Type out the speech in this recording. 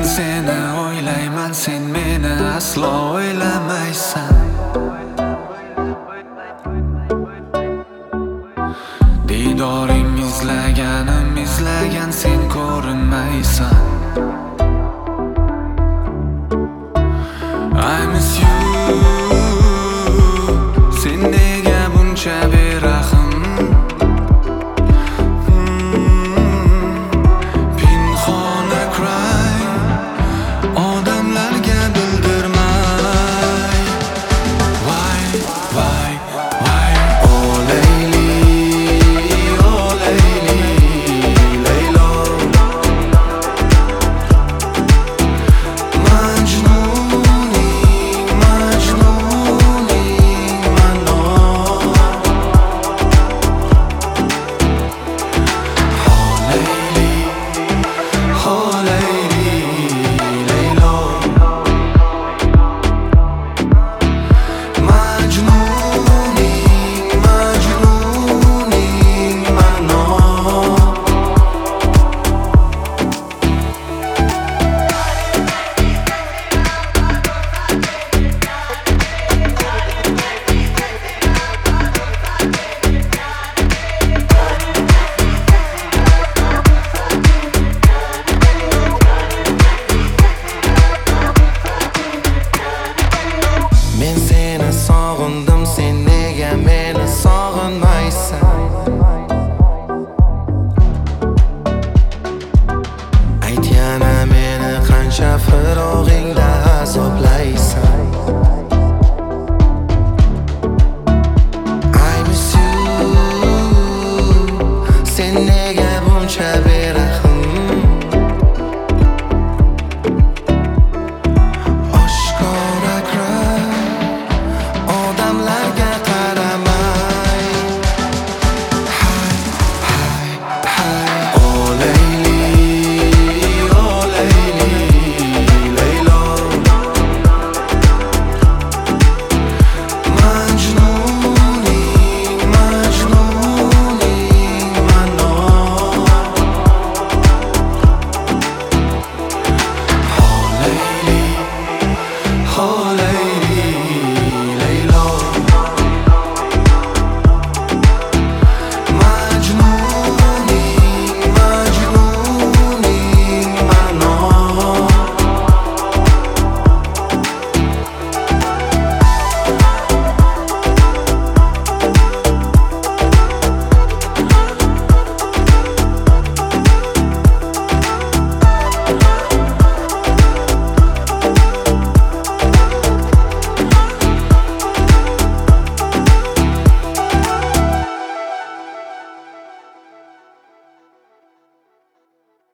seni o'ylayman, sen meni aslo o'ylamaysan. Didoring izlagan sen ko'rinmaysan. I miss you. Sen nega buncha berahm? Pinhona cry, odamlarga bildirmay. Why? Oh Layli, Laylo. Majnuning mano. Oh Layli, Laylo. Majnuning mano. Men seni sog'indim, sen nega meni sog'inmaysan? Ayt yana meni qancha